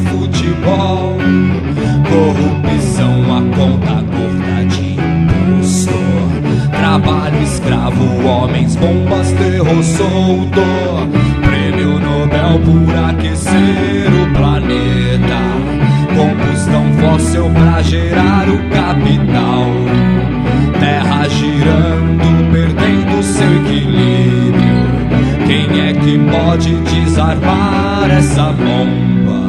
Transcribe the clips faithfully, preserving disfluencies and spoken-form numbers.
futebol, corrupção a conta gorda de impostor, trabalho escravo, homens, bombas, terror solto, prêmio Nobel por aquecer o planeta, combustão fóssil pra gerar o capital, terra girando, perdendo seu equilíbrio. Quem é que pode desarmar essa bomba?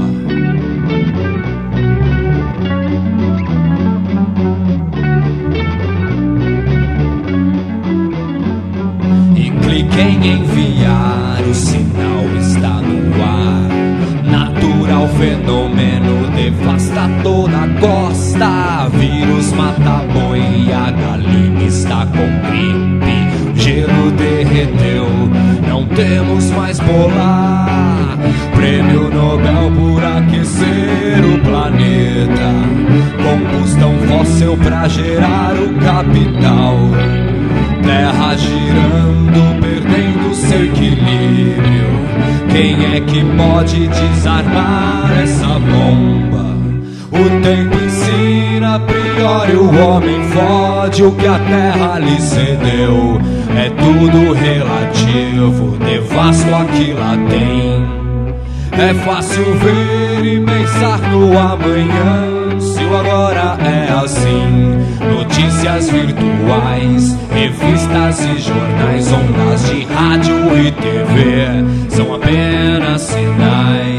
E clique em enviar, o sinal está no ar. Natural fenômeno devasta toda a costa. Vírus mata boi e a galinha está com gripe. O gelo derreteu, não temos mais polar. Prêmio Nobel por aquecer o planeta, combustão fóssil pra gerar o capital, terra girando, perdendo seu equilíbrio. Quem é que pode desarmar essa bomba? O tempo ensina, a priori o homem fode o que a terra lhe cedeu. É tudo relativo, devasto a que lá tem. É fácil ver e pensar no amanhã, se o agora é assim. Notícias virtuais, revistas e jornais, ondas de rádio e T V são apenas sinais.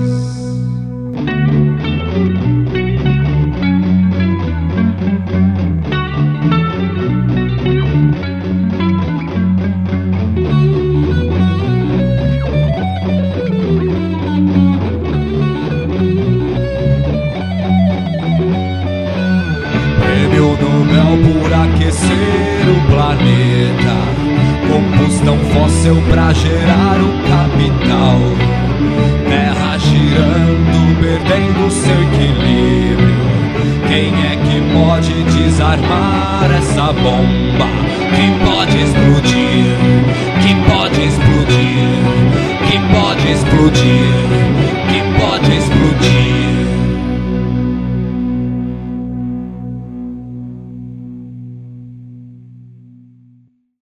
Por aquecer o planeta, combustão fóssil pra gerar o capital, terra girando, perdendo seu equilíbrio. Quem é que pode desarmar essa bomba? Que pode explodir, que pode explodir, que pode explodir.